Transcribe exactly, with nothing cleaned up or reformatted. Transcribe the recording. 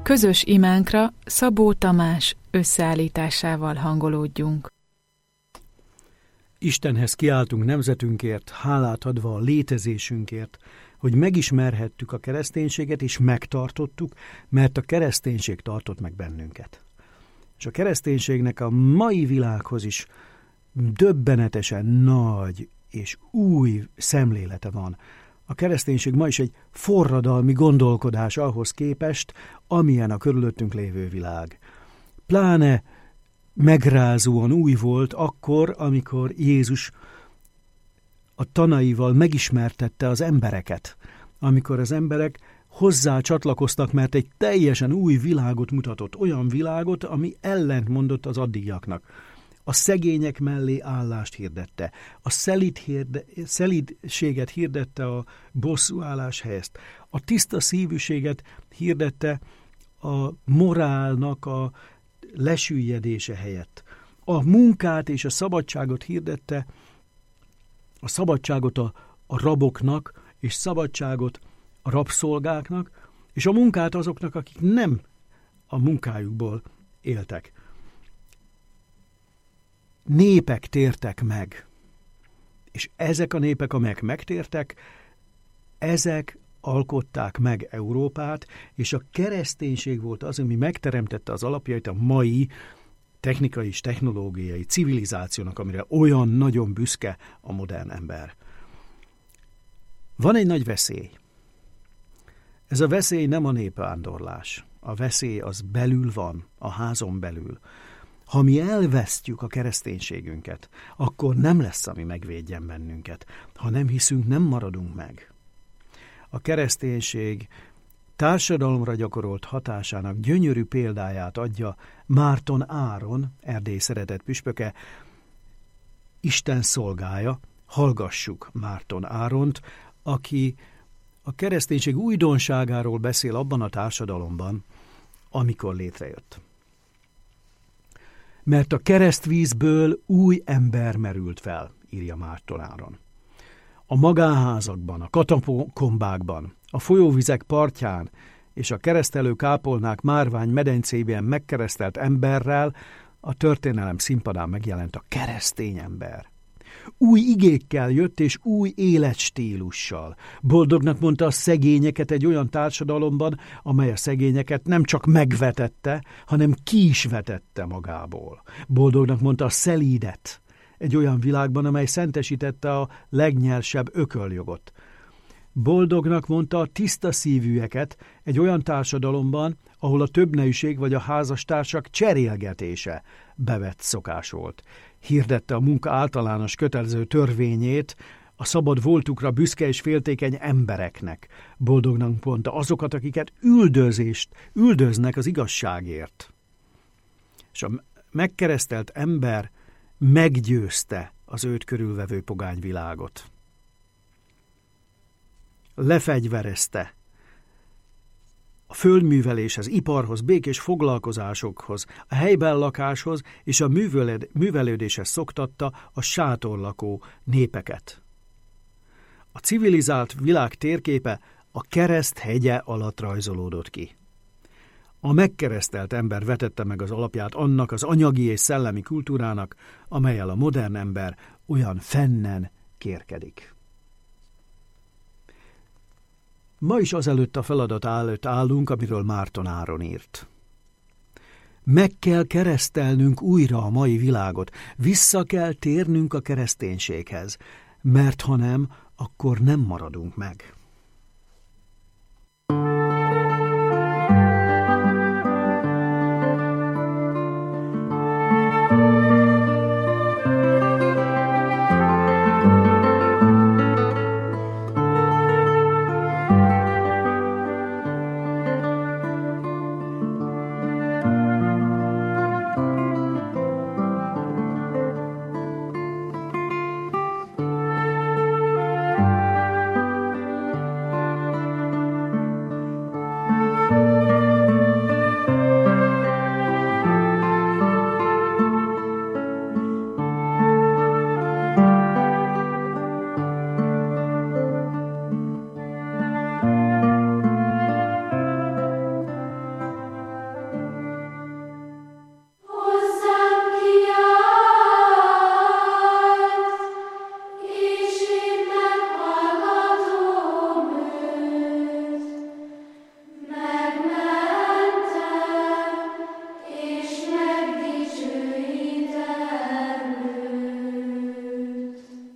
Közös imánkra Szabó Tamás összeállításával hangolódjunk. Istenhez kiáltunk nemzetünkért, hálát adva a létezésünkért, hogy megismerhettük a kereszténységet és megtartottuk, mert a kereszténység tartott meg bennünket. És a kereszténységnek a mai világhoz is döbbenetesen nagy és új szemlélete van. A kereszténység ma is egy forradalmi gondolkodás ahhoz képest, amilyen a körülöttünk lévő világ. Pláne megrázóan új volt akkor, amikor Jézus a tanaival megismertette az embereket, amikor az emberek hozzá csatlakoztak, mert egy teljesen új világot mutatott, olyan világot, ami ellentmondott az addigiaknak. A szegények mellé állást hirdette, a szelíd hirde, szelídséget hirdette a bosszúállás helyett, a tiszta szívűséget hirdette a morálnak a lesüllyedése helyett, a munkát és a szabadságot hirdette, a szabadságot a, a raboknak, és szabadságot a rabszolgáknak, és a munkát azoknak, akik nem a munkájukból éltek. Népek tértek meg, és ezek a népek, amelyek megtértek, ezek alkották meg Európát, és a kereszténység volt az, ami megteremtette az alapjait a mai technikai és technológiai civilizációnak, amire olyan nagyon büszke a modern ember. Van egy nagy veszély. Ez a veszély nem a népvándorlás. A veszély az belül van, a házon belül. Ha mi elvesztjük a kereszténységünket, akkor nem lesz, ami megvédjen bennünket. Ha nem hiszünk, nem maradunk meg. A kereszténység társadalomra gyakorolt hatásának gyönyörű példáját adja Márton Áron, Erdély szeretett püspöke, Isten szolgája. Hallgassuk Márton Áront, aki a kereszténység újdonságáról beszél abban a társadalomban, amikor létrejött. Mert a keresztvízből új ember merült fel, írja Márton Áron. A magánházakban, a katakombákban, a folyóvizek partján és a keresztelő kápolnák márvány medencében megkeresztelt emberrel a történelem színpadán megjelent a keresztény ember. Új igékkel jött és új életstílussal. Boldognak mondta a szegényeket egy olyan társadalomban, amely a szegényeket nem csak megvetette, hanem ki is vetette magából. Boldognak mondta a szelídet egy olyan világban, amely szentesítette a legnyelsebb ököljogot. Boldognak mondta a tiszta szívűeket egy olyan társadalomban, ahol a többnejűség vagy a házastársak cserélgetése bevett szokás volt. Hirdette a munka általános kötelező törvényét a szabad voltukra büszke és féltékeny embereknek. Boldognak mondta azokat, akiket üldözést, üldöznek az igazságért. És a megkeresztelt ember meggyőzte az őt körülvevő pogányvilágot. Lefegyverezte a földműveléshez, iparhoz, békés foglalkozásokhoz, a helyben lakáshoz és a művelődéshez szoktatta a sátorlakó népeket. A civilizált világ térképe a kereszt hegye alatt rajzolódott ki. A megkeresztelt ember vetette meg az alapját annak az anyagi és szellemi kultúrának, amellyel a modern ember olyan fennen kérkedik. Ma is azelőtt a feladat előtt állunk, amiről Márton Áron írt. Meg kell keresztelnünk újra a mai világot, vissza kell térnünk a kereszténységhez, mert ha nem, akkor nem maradunk meg.